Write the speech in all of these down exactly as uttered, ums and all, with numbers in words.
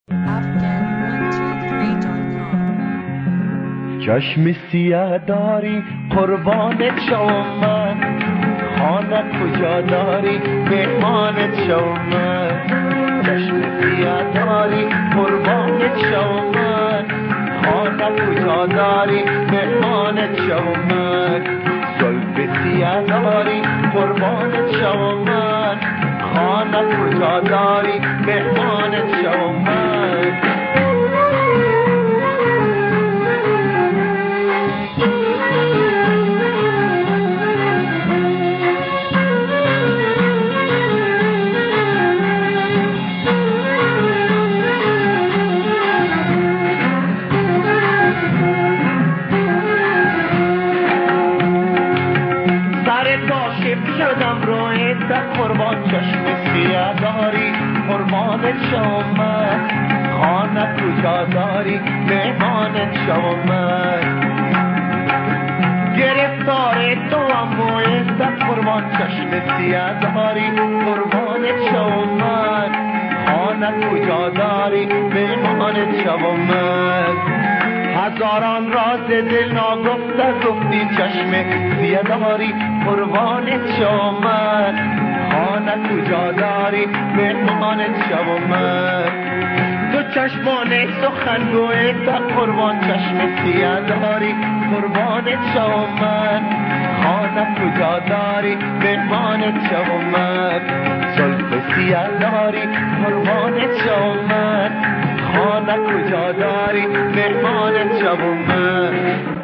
afghan one two three dot com. چشم سیاه داری قربانت شوم من، خانه کجا داری مهمانت شوم من. چشم سیاه داری قربانت شوم من، خانه کجا داری مهمانت شوم من. زلف سیاه داری قربانت شوم من، خانه کجا داری مهمانت شوم من. شدم رویت قربان چشم سیاه داری قربانت شوم من، خانه کجا داری مهمانت شوم من. گرفتار تو هم رویت قربان چشم سیاه داری قربانت شوم من، خانه کجا داری مهمانت شوم من. هزاران راز دل ناگفته گفتی چشم سیاه داری قربانت شوم من، خانه کجا داری مهمانت شوم من. تو چشمان سخنگویت قربان چشم سیاه داری قربانت شوم من، خانه کجا داری مهمانت شوم من. زلف سیاه داری قربانت شوم من، خانه کجا داری مهمانت شوم من.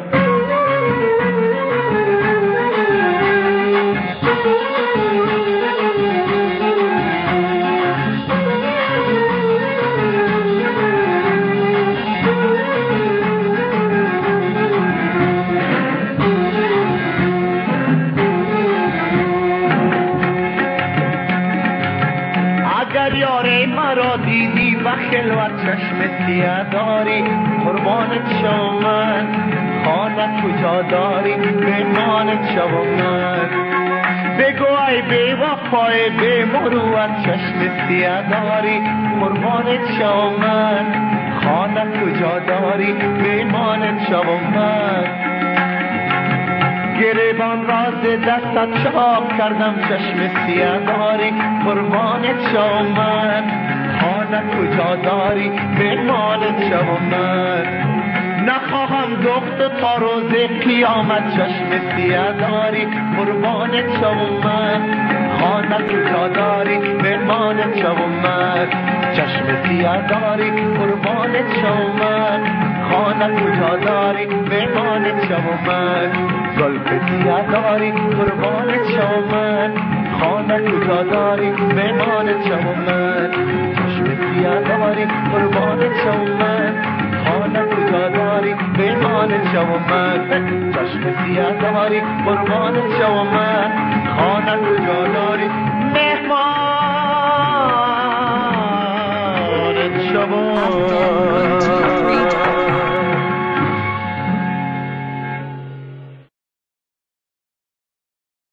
اگر یاره مرا دیدی و خلوت چشم سیاه داری قربانت شوم من، خانه کجا داری مهمانت شوم من. بگو ای بی وفای بی مروت چشم سیاه داری قربانت شوم من، خانه کجا داری مهمانت شوم من. گریبان راز دستت چاک کردم چشم سیاه داری قربانت شوم من، خانه کجا داری مهمانت شوم من. نخواهم دخت تا روز قیامت چشم سیاه داری قربانت شوم من، خانه کجا داری مهمانت شوم من. چشم سیاه داری قربانت شوم من، خانه کجا داری مهمانت شوم من. زلف سیاه داری قربانت شوم من، خانه کجا داری مهمانت شوم من. چشم سیاه داری قربانت شوم من، خانه کجا داری مهمانت شوم من. چشم سیاه داری قربانت شوم من، خانه کجا داری